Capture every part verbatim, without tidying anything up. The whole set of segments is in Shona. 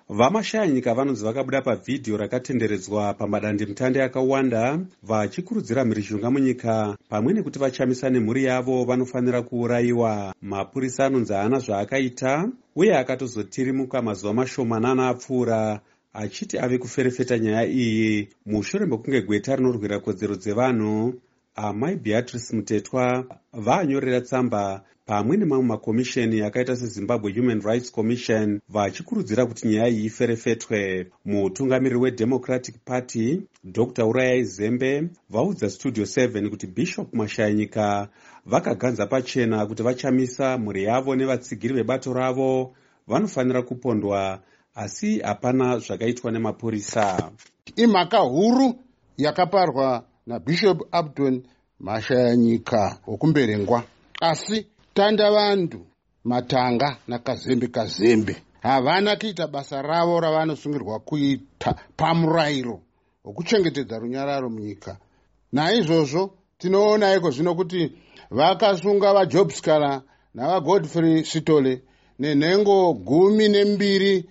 Vamashanyika vanonzi vakabuda pavhidhiyo rakatenderedzwa pamadandemutande akawanda vachikurudzira mhirizhonga munyika pamwe nekuti vachamisa nemhuri yavo vanofanira kuurayiwa. Mapurisa anonzi haana zvaakaita uye akatozotirimuka mazuva mashomanana apfuura achiti ave kuferefeta nyaya iyi mushure mekunge gweta rinorwira kodzero dzevanhu amai Beatrice Mutetwa vaanyorera tsamba pamwe nemamwe makomisheni akaita seZimbabwe Human Rights Commission vachikurudzira kuti nyaya iyi iferefetwe. Mutungamiriri weDemocratic Party Doctor Urayai Zembe vaudza Studio seven kuti Bishop Mashanyika vakaganza pachena kuti vachamisa mhuri yavo nevatsigiri vebato ravo vanofanira kupondwa, asi hapana zvakaitwa nemapurisa. Imhaka huru yakaparwa naBishop Abdon Mashanyika wokumberengwa, asi tanda vantu Matanga naKazembe Kazembe havana kuita basa ravo ravanosungirwa kuita pamurayiro wokuchengetedza runyararo munyika. Naizvozvo tinoona iko zvino kuti vakasunga vaJob Skala navaGodfrey Sitole nenhengo gumi nembiri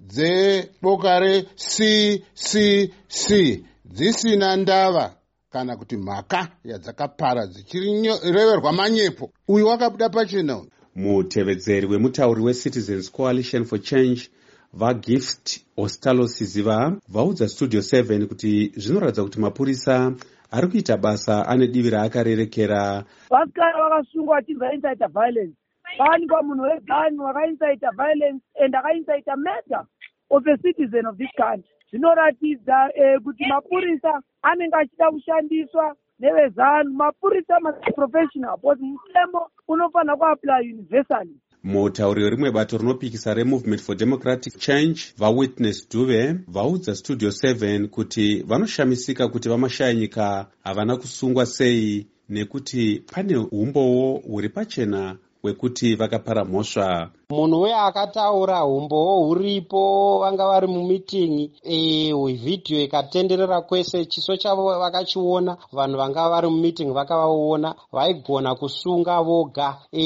dzeboka reC C C dzisina ndava kana kuti mhaka yadzakapara dzichireverwa manyepo. Uyu wakabuda pachena. Mutevedzeri wemutauri weCitizens Coalition for Change vaGift Ostalosiziva vaudza Studio seven kuti zvinoratidza kuti mapurisa ari kuita basa ane divi raakarerekera. Vasikara vakasungwa vachinza incite violence, vawanikwa munhu wegani wakaincite violence and akaincite murder of a citizen of this country. Zvinoratidza eh, kuti mapurisa anenge achida kushandiswa nevezanu. Mapurisa maprofessional but mutemo unofanira kuapply universally. Mutauri werimwe bato rinopikisa reMovement for Democratic Change vaWitness Duve vaudza Studio seven kuti vanoshamisika kuti Vamashanyika havana kusungwa sei nekuti pane umbowo huri pachena wekuti vakapara mhosva. Munhu uye akataura umbowo huripo, vanga vari mumitingi e vhidhiyo ikatenderera kwese, chiso chavo vakachiona, vanhu vanga vari mumitingi vakavaona, vaigona kusunga voga. E,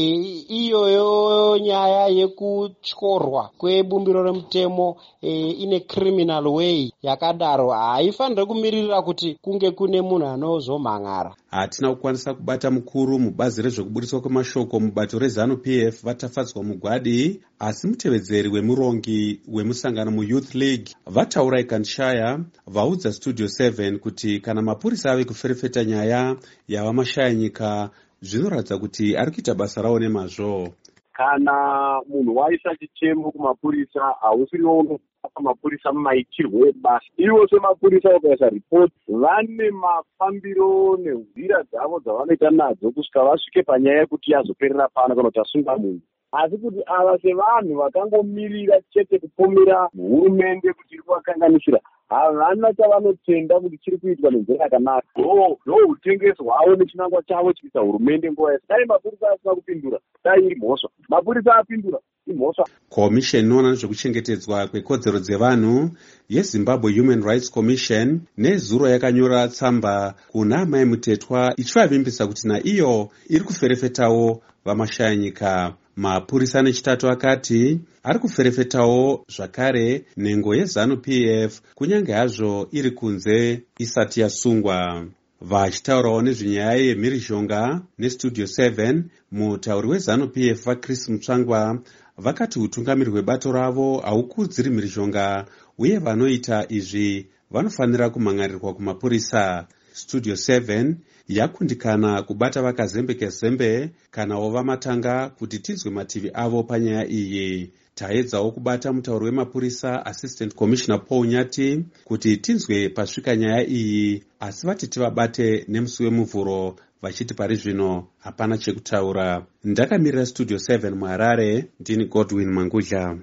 iyoyo nyaya yekutyorwa kwebumbiro remutemo e, ine criminal way yakadaro haifanire kumirira kuti kunge kune munhu anozomhangara. Hatina kukwanisa kubata mukuru mubazi rezvekuburitswa kwemashoko mubato reZanu-P F vatafadzwa mugwadi, asi mutevedzeri wemurongi wemusangano muYouth League vataura ikanshaya vaudza Studio seven kuti kana mapurisa ave kuferefeta nyaya yavamashanyika zvinoratidza kuti ari kuita basa rawo nemazvo. Kana munhu waisa chichemo kumapurisa hausiriwo unofaka mapurisa mumaitirwo ebasa. Ivo semapurisa vakaisa ripoti vane mafambiro nenzira dzavo dzavanoita nadzo kusvika vasvike panyaya yekuti yazoperera pano kana kuti asunga munhu. Asi kuti ava sevanhu vakangomirira chete kupomera hurumende kuti iri kuvakanganisira, havana chavanotenda kuti chiri kuitwa nenzira yakanaka. Ndo utengesi hwavo nechinangwa chavo chiita hurumende nguva yese. Dai mapurisa asina kupindura, dai iri mhosva. Mapurisa apindura, imhosva. Komisheni inoona nezvekuchengetedzwa kwekodzero dzevanhu yeZimbabwe Human Rights Commission nezuro yakanyora tsamba kuna Mai Mutetwa ichivavimbisa kuti naiyo iri kuferefetawo Vamashanyika. Mapurisa nechitatu akati ari kuferefetawo zvakare nhengo yeZanu-P F kunyange hazvo iri kunze isati yasungwa. Vachitaurawo nezvenyaya yemhirizhonga neStudio seven, mutauri weZanu-P F vaChris Mutsvangwa vakati utungamiri hwebato ravo haukudziri mhirizhonga uye vanoita izvi vanofanira kumhangarirwa kumapurisa. Studio seven yakundikana kubata vaKazembe Kazembe kanawo vaMatanga kuti tinzwe mativi avo panyaya iyi. Taedzawo kubata mutauri wemapurisa Assistant Commissioner Paul Nyati kuti tinzwe pasvika nyaya iyi, asi vati tivabate nemusi wemuvhuro vachiti pari zvino hapana chekutaura. Ndakamirira Studio seven muHarare, ndini Godwin Mangudla.